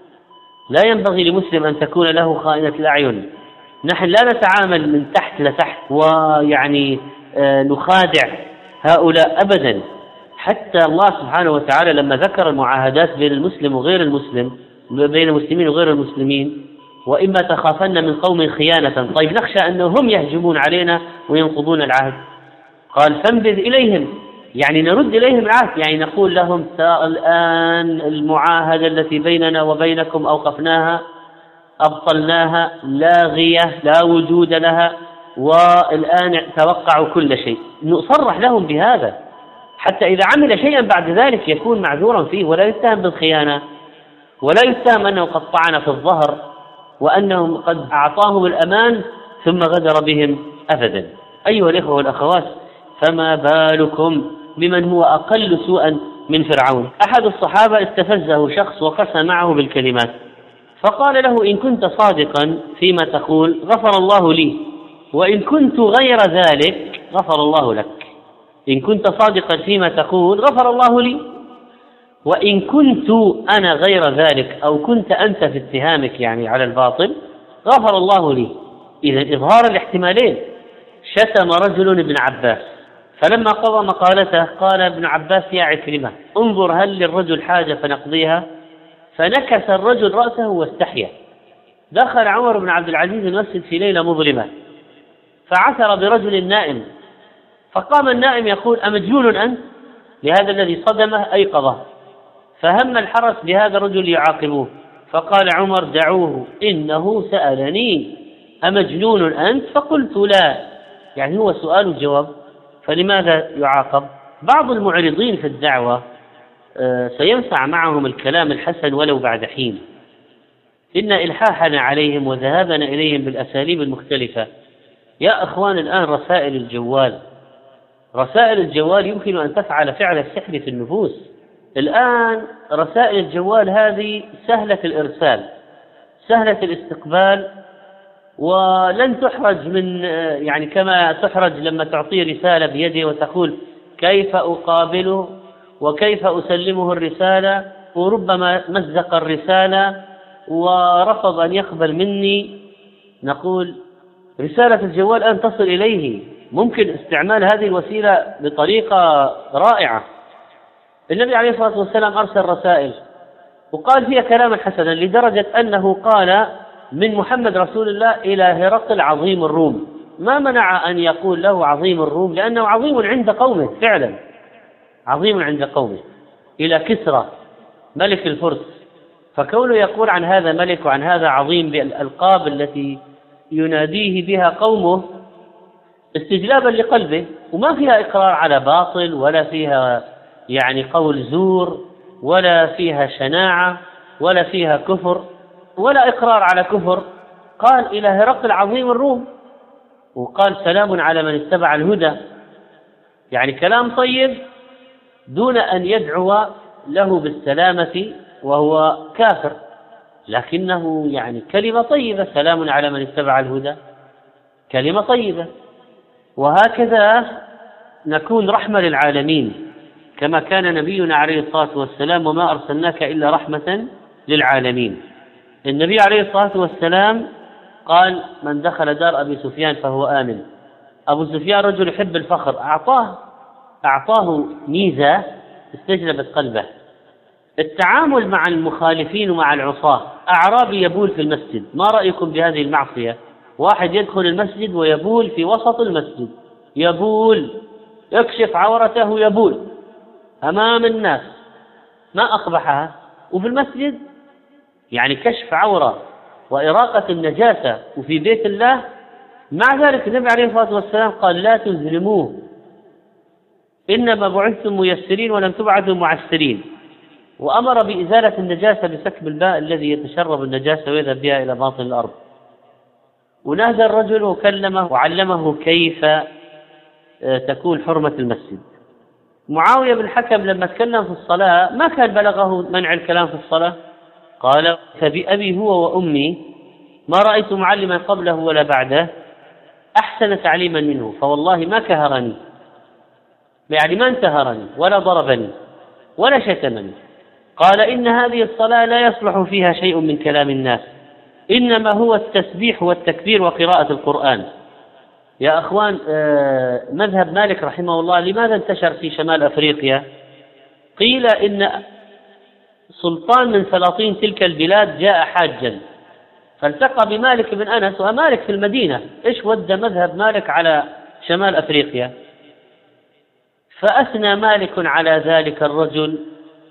لا ينبغي لمسلم أن تكون له خائنة الأعين. نحن لا نتعامل من تحت لتحت ويعني نخادع هؤلاء أبدا. حتى الله سبحانه وتعالى لما ذكر المعاهدات بين المسلم وغير المسلم، بين المسلمين وغير المسلمين، وإما تخافن من قوم خيانة، طيب نخشى أنهم يهجمون علينا وينقضون العهد، قال فانبذ إليهم، يعني نرد إليهم العهد، يعني نقول لهم الآن المعاهدة التي بيننا وبينكم أوقفناها أبطلناها لاغية لا وجود لها، والآن توقعوا كل شيء. نصرح لهم بهذا حتى إذا عمل شيئا بعد ذلك يكون معذورا فيه ولا يتهم بالخيانة ولا يتهم أنه قد طعن في الظهر وأنهم قد أعطاهم الأمان ثم غدر بهم أبدا. أيها الإخوة والأخوات، فما بالكم بمن هو أقل سوءا من فرعون؟ أحد الصحابة استفزه شخص وقسم معه بالكلمات، فقال له إن كنت صادقا فيما تقول غفر الله لي، وإن كنت غير ذلك غفر الله لك. إن كنت صادقا فيما تقول غفر الله لي، وإن كنت أنا غير ذلك أو كنت أنت في اتهامك يعني على الباطل غفر الله لي. إذا إظهار الاحتمالين. شتم رجل ابن عباس، فلما قضى مقالته قال ابن عباس يا عكرمة انظر هل للرجل حاجة فنقضيها، فنكس الرجل رأسه واستحيا. دخل عمر بن عبد العزيز المسجد في ليلة مظلمة فعثر برجل نائم، فقام النائم يقول أمجنون أنت؟ لهذا الذي صدمه أيقظه، فهم الحرس بهذا الرجل يعاقبوه، فقال عمر دعوه إنه سألني أمجنون أنت؟ فقلت لا، يعني هو سؤال وجواب، فلماذا يعاقب؟ بعض المعرضين في الدعوة سينفع معهم الكلام الحسن ولو بعد حين، إن إلحاحنا عليهم وذهابنا إليهم بالأساليب المختلفة. يا أخوان، الآن رسائل الجوال رسائل الجوال يمكن أن تفعل فعل السحر في النفوس. الآن رسائل الجوال هذه سهلة الإرسال، سهلة الاستقبال، ولن تحرج من يعني كما تحرج لما تعطي رسالة بيده وتقول كيف أقابله وكيف أسلمه الرسالة، وربما مزق الرسالة ورفض أن يقبل مني. نقول رسالة الجوال الآن تصل إليه، ممكن استعمال هذه الوسيلة بطريقة رائعة. النبي عليه الصلاة والسلام أرسل رسائل وقال فيها كلاما حسنا، لدرجة أنه قال من محمد رسول الله إلى هرقل عظيم الروم. ما منع أن يقول له عظيم الروم؟ لأنه عظيم عند قومه، فعلا عظيم عند قومه، إلى كسرى ملك الفرس. فكونه يقول عن هذا ملك وعن هذا عظيم بالألقاب التي يناديه بها قومه استجلابا لقلبه، وما فيها إقرار على باطل ولا فيها يعني قول زور ولا فيها شناعة ولا فيها كفر ولا إقرار على كفر. قال إلى هرقل عظيم الروم، وقال سلام على من اتبع الهدى، يعني كلام طيب دون أن يدعو له بالسلامة وهو كافر، لكنه يعني كلمة طيبة، سلام على من اتبع الهدى، كلمة طيبة. وهكذا نكون رحمة للعالمين كما كان نبينا عليه الصلاة والسلام، وما أرسلناك إلا رحمة للعالمين. النبي عليه الصلاة والسلام قال من دخل دار أبي سفيان فهو آمن. أبو سفيان رجل يحب الفخر، أعطاه أعطاه ميزة استجلبت قلبه، التعامل مع المخالفين ومع العصاة. أعرابي يبول في المسجد، ما رأيكم بهذه المعصية؟ واحد يدخل المسجد ويبول في وسط المسجد، يبول يكشف عورته، يبول أمام الناس، ما أقبحها؟ وفي المسجد يعني كشف عورة وإراقة النجاسة وفي بيت الله. مع ذلك النبي عليه الصلاة والسلام قال لا تظلموه، إنما بعثتم ميسرين ولم تبعثوا معسرين، وأمر بإزالة النجاسة بسكب الماء الذي يتشرب النجاسة ويذهب بها إلى باطن الأرض. ونادى الرجل وكلمه وعلمه كيف تكون حرمة المسجد. معاوية بن الحكم لما تكلم في الصلاة ما كان بلغه منع الكلام في الصلاة، قال فبأبي هو وأمي ما رأيت معلما قبله ولا بعده أحسن تعليما منه، فوالله ما كهرني، يعني ما انتهرني ولا ضربني ولا شتمني. قال إن هذه الصلاة لا يصلح فيها شيء من كلام الناس، إنما هو التسبيح والتكبير وقراءة القرآن. يا أخوان، مذهب مالك رحمه الله لماذا انتشر في شمال أفريقيا؟ قيل إن سلطان من سلاطين تلك البلاد جاء حاجا فالتقى بمالك بن أنس، ومالك في المدينة، إيش ود مذهب مالك على شمال أفريقيا؟ فأثنى مالك على ذلك الرجل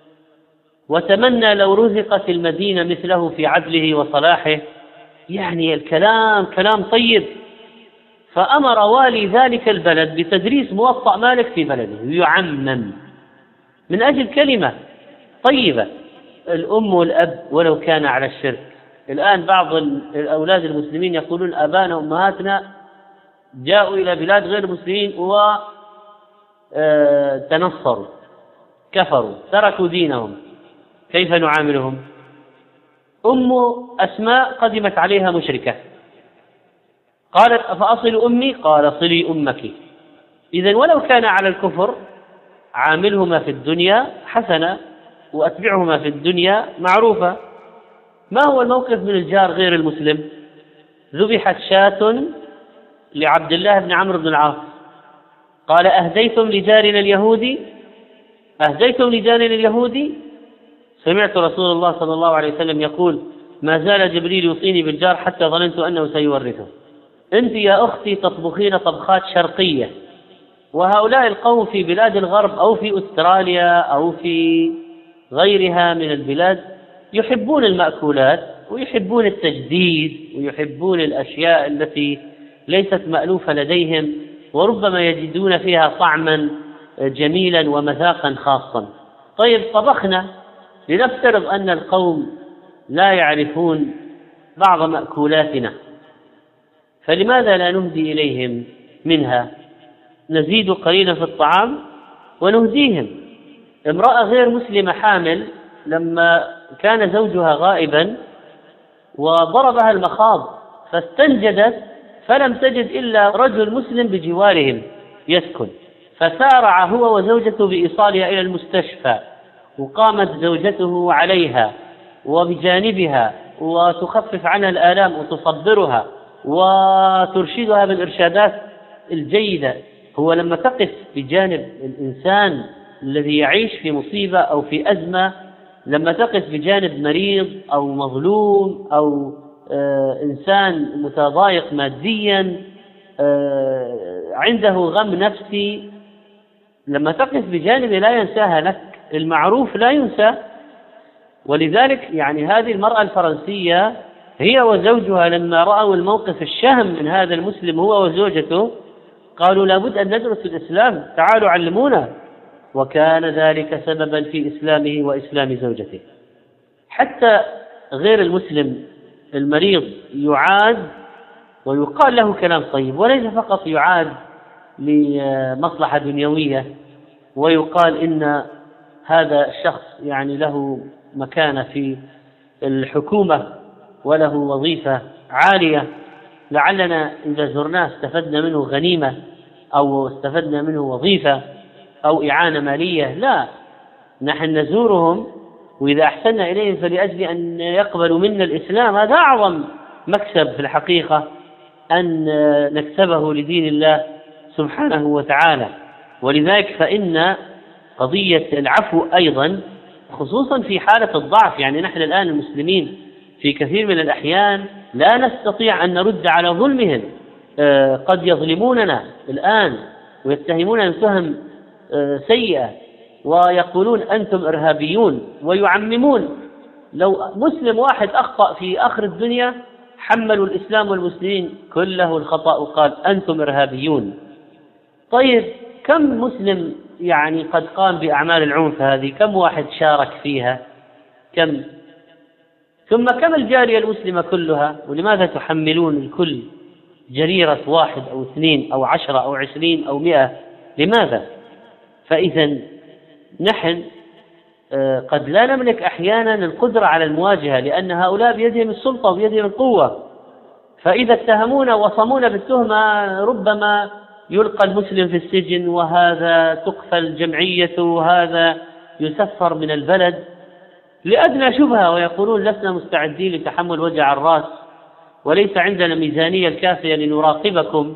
وتمنى لو رزقت المدينة مثله في عدله وصلاحه، يعني الكلام كلام طيب. فأمر والي ذلك البلد بتدريس موطأ مالك في بلده يعمم من أجل كلمة طيبة. الأم والأب ولو كان على الشرك. الآن بعض الأولاد المسلمين يقولون أبانا وأمهاتنا جاءوا إلى بلاد غير مسلمين وتنصروا كفروا تركوا دينهم، كيف نعاملهم؟ أم أسماء قدمت عليها مشركة، قالت أفأصل أمي؟ قال صلي أمك. إذن ولو كان على الكفر عاملهما في الدنيا حسنة وأتبعهما في الدنيا معروفة. ما هو الموقف من الجار غير المسلم؟ ذبحت شاة لعبد الله بن عمرو بن العاص، قال أهديتم لجارنا اليهودي أهديتم لجارنا اليهودي سمعت رسول الله صلى الله عليه وسلم يقول ما زال جبريل يوصيني بالجار حتى ظننت أنه سيورثه. أنت يا أختي تطبخين طبخات شرقية، وهؤلاء القوم في بلاد الغرب أو في أستراليا أو في غيرها من البلاد يحبون المأكولات ويحبون التجديد ويحبون الأشياء التي ليست مألوفة لديهم، وربما يجدون فيها طعما جميلا ومذاقا خاصا. طيب طبخنا، لنفترض أن القوم لا يعرفون بعض مأكولاتنا، فلماذا لا نهدي إليهم منها؟ نزيد قليلا في الطعام ونهديهم. امرأة غير مسلمة حامل لما كان زوجها غائبا وضربها المخاض فاستنجدت فلم تجد إلا رجل مسلم بجوارهم يسكن، فسارع هو وزوجته بإيصالها إلى المستشفى، وقامت زوجته عليها وبجانبها وتخفف عنها الآلام وتصبرها وترشدها بالإرشادات الجيدة. هو لما تقف بجانب الإنسان الذي يعيش في مصيبة أو في أزمة، لما تقف بجانب مريض أو مظلوم أو آه إنسان متضايق ماديا آه عنده غم نفسي، لما تقف بجانبه لا ينساها لك، المعروف لا ينسى. ولذلك يعني هذه المرأة الفرنسية هي وزوجها لما رأوا الموقف الشهم من هذا المسلم هو وزوجته قالوا لابد أن ندرس الإسلام، تعالوا علمونا، وكان ذلك سببا في إسلامه وإسلام زوجته. حتى غير المسلم المريض يعاد ويقال له كلام طيب، وليس فقط يعاد لمصلحة دنيوية ويقال إن هذا الشخص يعني له مكانة في الحكومة وله وظيفة عالية، لعلنا إذا زرناه استفدنا منه غنيمة أو استفدنا منه وظيفة أو إعانة مالية. لا، نحن نزورهم وإذا أحسننا إليهم فلأجل أن يقبلوا منا الإسلام، هذا أعظم مكسب في الحقيقة أن نكسبه لدين الله سبحانه وتعالى. ولذلك فإن قضية العفو أيضا خصوصا في حالة الضعف، يعني نحن الآن المسلمين في كثير من الأحيان لا نستطيع أن نرد على ظلمهم، قد يظلموننا الآن ويتهموننا بتهم سيئة ويقولون أنتم إرهابيون ويعممون. لو مسلم واحد أخطأ في آخر الدنيا حملوا الإسلام والمسلمين كله الخطأ وقال أنتم إرهابيون. طيب كم مسلم يعني قد قام بأعمال العنف هذه؟ كم واحد شارك فيها؟ كم؟ ثم كم الجارية المسلمة كلها؟ ولماذا تحملون الكل جريرة واحد أو اثنين أو عشرة أو عشرين أو مئة؟ لماذا؟ فإذا نحن قد لا نملك أحيانا القدرة على المواجهة، لأن هؤلاء بيدهم السلطة وبيدهم القوة، فإذا اتهمونا وصمونا بالتهمة ربما يلقى المسلم في السجن، وهذا تقفل جمعيته، وهذا يسفر من البلد لأدنى شبهة، ويقولون لسنا مستعدين لتحمل وجع الرأس وليس عندنا ميزانية الكافية لنراقبكم،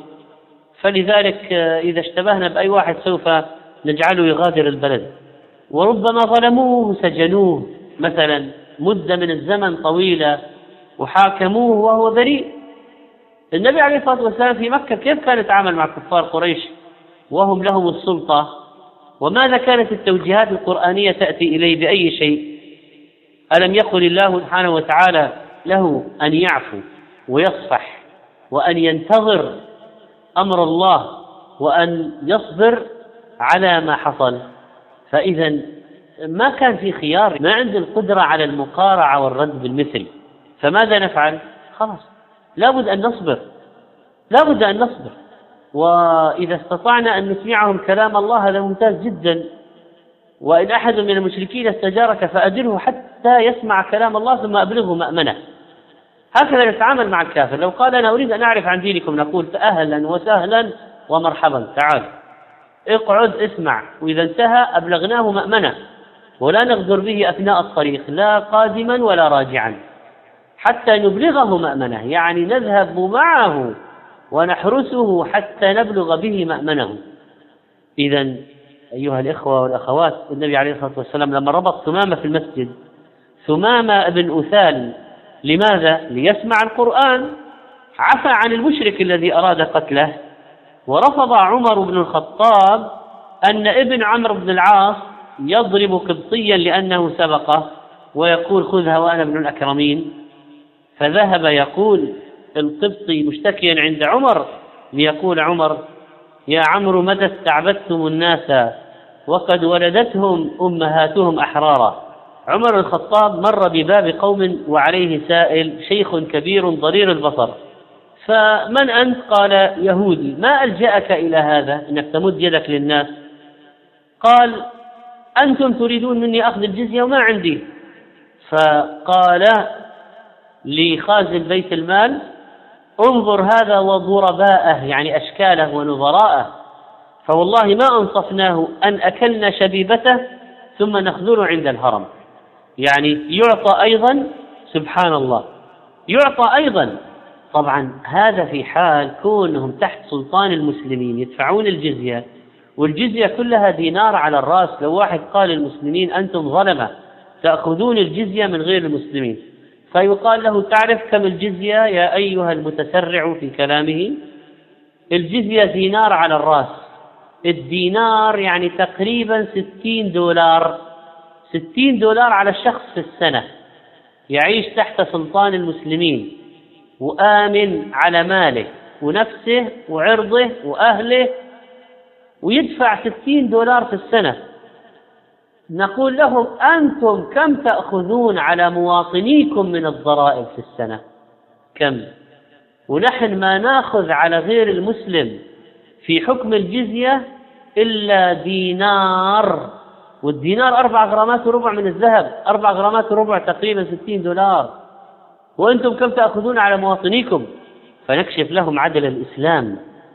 فلذلك إذا اشتبهنا بأي واحد سوف نجعله يغادر البلد. وربما ظلموه سجنوه مثلا مدة من الزمن طويلة وحاكموه وهو بريء. النبي عليه الصلاة والسلام في مكة كيف كان يتعامل مع كفار قريش وهم لهم السلطة؟ وماذا كانت التوجيهات القرآنية تأتي إليه بأي شيء؟ ألم يقل الله سبحانه وتعالى له أن يعفو ويصفح وأن ينتظر أمر الله وأن يصبر على ما حصل؟ فإذا ما كان في خيار، ما عند القدرة على المقارعة والرد بالمثل، فماذا نفعل؟ خلاص لابد أن نصبر، لابد أن نصبر. وإذا استطعنا أن نسمعهم كلام الله هذا ممتاز جدا. وإن أحد من المشركين استجارك فأجره حتى يسمع كلام الله ثم أبلغه مأمنه. هكذا نتعامل مع الكافر. لو قال أنا أريد أن أعرف عن دينكم نقول أهلا وسهلا ومرحبا، تعال اقعد اسمع، وإذا انتهى أبلغناه مأمنه، ولا نغدر به أثناء الطريق لا قادما ولا راجعا حتى نبلغه مأمنه، يعني نذهب معه ونحرسه حتى نبلغ به مأمنه. إذن أيها الإخوة والأخوات، النبي عليه الصلاة والسلام لما ربط ثمامة في المسجد، ثمامة ابن أثال، لماذا؟ ليسمع القرآن، عفى عن المشرك الذي أراد قتله. ورفض عمر بن الخطاب أن ابن عمرو بن العاص يضرب قبطيا لأنه سبقه ويقول خذها وأنا ابن الأكرمين، فذهب يقول القبطي مشتكيا عند عمر ليقول عمر يا عمرو متى استعبدتم الناس وقد ولدتهم أمهاتهم أحرارا؟ عمر الخطاب مر بباب قوم وعليه سائل شيخ كبير ضرير البصر، فمن أنت؟ قال يهودي. ما ألجأك إلى هذا إنك تمد يدك للناس؟ قال أنتم تريدون مني أخذ الجزية وما عندي. فقال لخازن بيت المال انظر هذا وضرباءه، يعني أشكاله ونظراءه، فوالله ما أنصفناه أن أكلنا شبيبته ثم نخذله عند الهرم. يعني يعطى أيضا، سبحان الله، يعطى أيضا. طبعا هذا في حال كونهم تحت سلطان المسلمين يدفعون الجزية، والجزية كلها دينار على الرأس. لو واحد قال للمسلمين أنتم ظلمة تأخذون الجزية من غير المسلمين، فيقال له تعرف كم الجزية يا أيها المتسرع في كلامه؟ الجزية دينار على الرأس. الدينار يعني تقريبا ستين دولار، ستين دولار على الشخص في السنة، يعيش تحت سلطان المسلمين وآمن على ماله ونفسه وعرضه وأهله، ويدفع ستين دولار في السنة. نقول لهم أنتم كم تأخذون على مواطنيكم من الضرائب في السنة؟ كم؟ ونحن ما نأخذ على غير المسلم في حكم الجزية إلا دينار، والدينار أربع غرامات وربع من الذهب، أربع غرامات وربع تقريبا ستين دولار، وأنتم كم تأخذون على مواطنيكم؟ فنكشف لهم عدل الإسلام،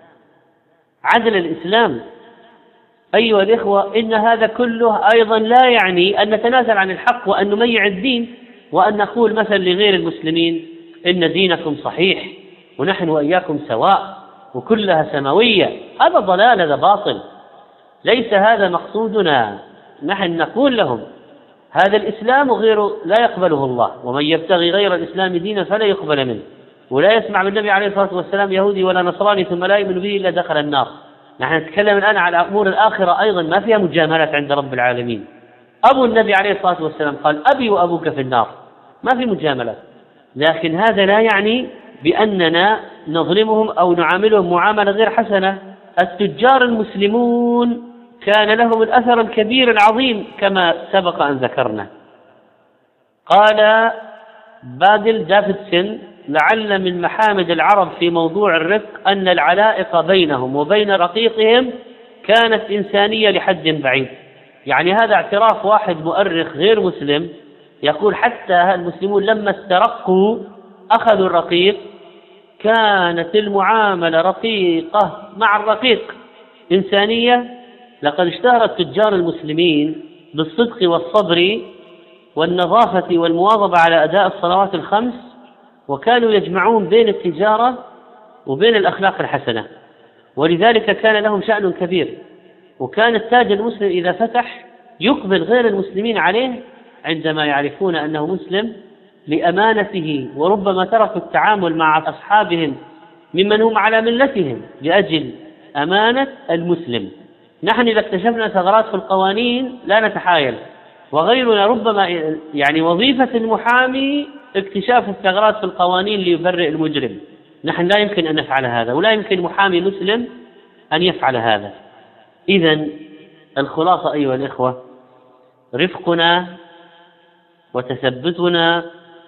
عدل الإسلام. أيها الإخوة، إن هذا كله أيضا لا يعني أن نتنازل عن الحق وأن نميع الدين وأن نقول مثلا لغير المسلمين إن دينكم صحيح ونحن وإياكم سواء وكلها سماوية. هذا ضلال، هذا باطل، ليس هذا مقصودنا. نحن نقول لهم هذا الإسلام غيره لا يقبله الله، ومن يبتغي غير الإسلام دينا فلا يقبل منه، ولا يسمع بالنبي عليه الصلاة والسلام يهودي ولا نصراني ثم لا يؤمن به إلا دخل النار. نحن نتكلم الآن على أمور الآخرة أيضا ما فيها مجاملات عند رب العالمين. أبو النبي عليه الصلاة والسلام قال أبي وأبوك في النار، ما في مجاملات. لكن هذا لا يعني بأننا نظلمهم أو نعاملهم معاملة غير حسنة. التجار المسلمون كان لهم الأثر الكبير العظيم كما سبق أن ذكرنا. قال بادل دافيدسون لعل من محامد العرب في موضوع الرفق أن العلائق بينهم وبين رقيقهم كانت إنسانية لحد بعيد. يعني هذا اعتراف واحد مؤرخ غير مسلم يقول حتى المسلمون لما استرقوا أخذوا الرقيق كانت المعاملة رقيقة مع الرقيق إنسانية. لقد اشتهر التجار المسلمين بالصدق والصبر والنظافة والمواظبة على أداء الصلوات الخمس، وكانوا يجمعون بين التجارة وبين الأخلاق الحسنة، ولذلك كان لهم شأن كبير. وكان التاجر المسلم إذا فتح يقبل غير المسلمين عليه عندما يعرفون أنه مسلم لأمانته، وربما تركوا التعامل مع أصحابهم ممن هم على ملتهم لأجل أمانة المسلم. نحن إذا اكتشفنا ثغرات في القوانين لا نتحايل، وغيرنا ربما يعني وظيفة المحامي اكتشاف الثغرات في القوانين ليبرئ المجرم. نحن لا يمكن أن نفعل هذا، ولا يمكن محامي مسلم أن يفعل هذا. إذن الخلاصة أيها الإخوة، رفقنا وتثبتنا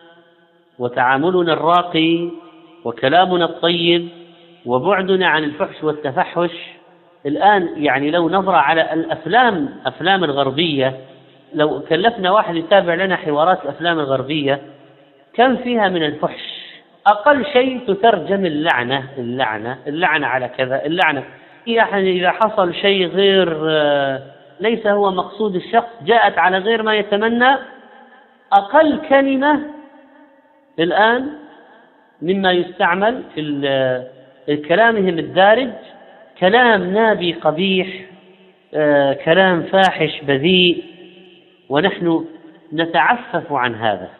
وتعاملنا الراقي وكلامنا الطيب وبعدنا عن الفحش والتفحش. الآن يعني لو نظر على الأفلام أفلام الغربية، لو كلفنا واحد يتابع لنا حوارات الأفلام الغربية كم فيها من الفحش؟ أقل شيء تترجم اللعنة اللعنة اللعنة على كذا، اللعنة يعني إذا حصل شيء غير ليس هو مقصود الشخص جاءت على غير ما يتمنى، أقل كلمة الآن مما يستعمل في كلامهم الدارج كلام نابي قبيح، كلام فاحش بذيء، ونحن نتعفف عن هذا.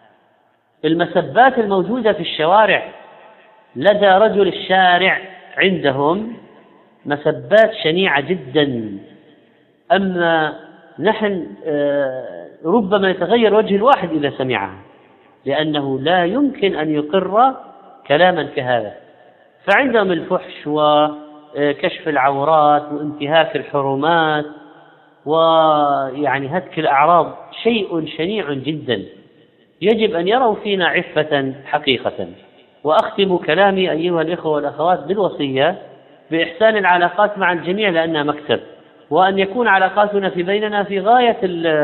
المسبات الموجودة في الشوارع لدى رجل الشارع عندهم مسبات شنيعة جدا، أما نحن ربما يتغير وجه الواحد إذا سمعها، لأنه لا يمكن أن يقر كلاما كهذا. فعندهم الفحش وكشف العورات وانتهاك الحرمات ويعني هتك الأعراض شيء شنيع جدا، يجب أن يروا فينا عفة حقيقة. وأختم كلامي أيها الإخوة والأخوات بالوصية بإحسان العلاقات مع الجميع لأنها مكسب، وأن يكون علاقاتنا في بيننا في غاية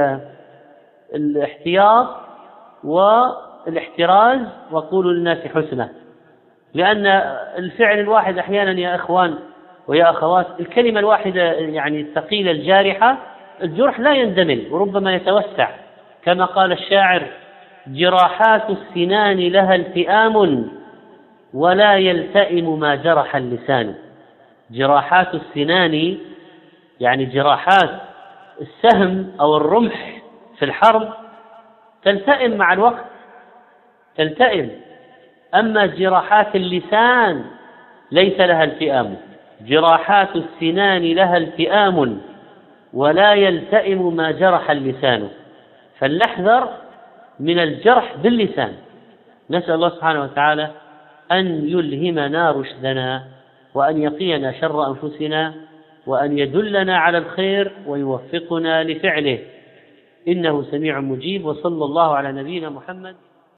الاحتياط والاحتراز، وقولوا للناس حسنى، لأن الفعل الواحد أحيانا يا إخوان ويا أخوات، الكلمة الواحدة يعني الثقيلة الجارحة، الجرح لا يندمل وربما يتوسع، كما قال الشاعر: جراحات السنان لها التئام ولا يلتئم ما جرح اللسان. جراحات السنان يعني جراحات السهم أو الرمح في الحرب تلتئم مع الوقت، تلتئم، أما جراحات اللسان ليس لها التئام. جراحات السنان لها التئام ولا يلتئم ما جرح اللسان، فلنحذر من الجرح باللسان. نسأل الله سبحانه وتعالى أن يلهمنا رشدنا، وأن يقينا شر أنفسنا، وأن يدلنا على الخير ويوفقنا لفعله، إنه سميع مجيب. وصلى الله على نبينا محمد.